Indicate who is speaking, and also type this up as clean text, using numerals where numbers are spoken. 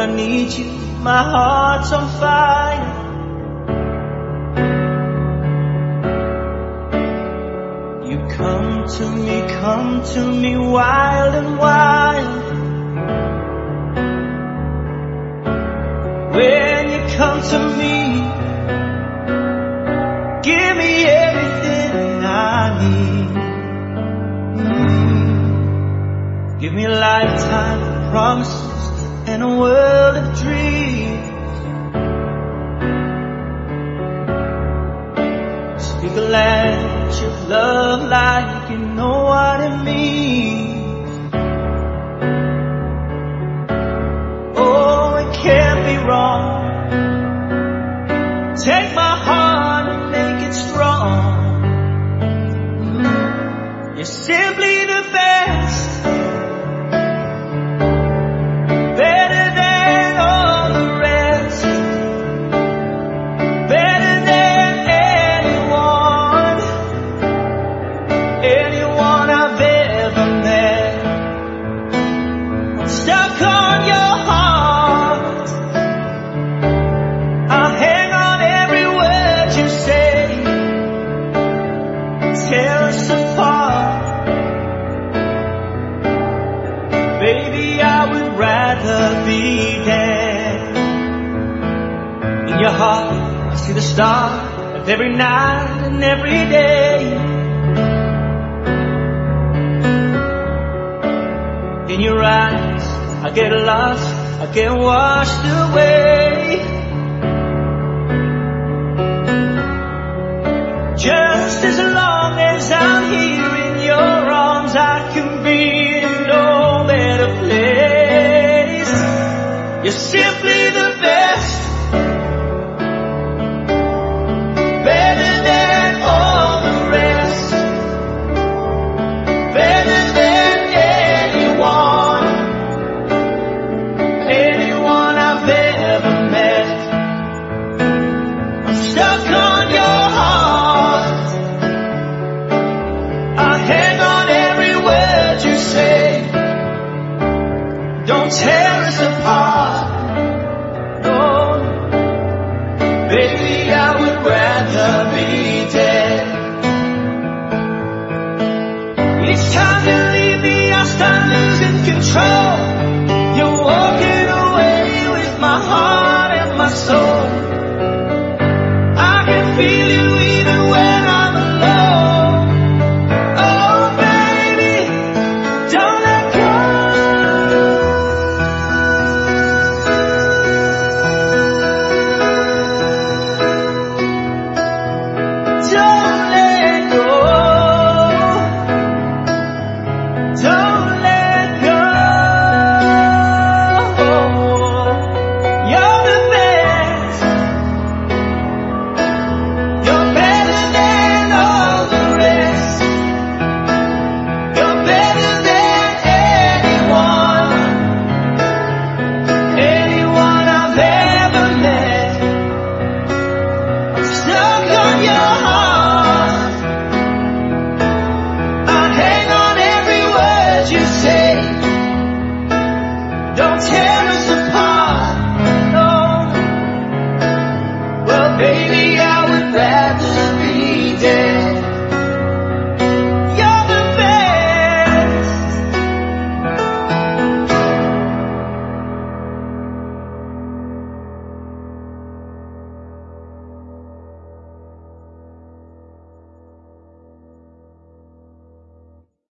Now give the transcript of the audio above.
Speaker 1: I need you, my heart's on fire. You come to me wild and wild. When you come to me, give me everything I need. Give me a lifetime of promises and a world of dreams. Speak a language of love like you know what it means. Oh, it can't be wrong. Take my heart and make it strong. You're simply the best. Baby, I would rather be dead. In your heart, I see the stars of every night and every day. In your eyes, I get lost, I get washed away. Just as long as I'm here in your arms, I can be in no better place. You're simply the best, better than all the rest, better than anyone I've ever met. I'm stuck on your heart, I hang on every word you say. Don't tear us apart, no. Baby, I would rather be dead. Each time you leave me, I start losing control.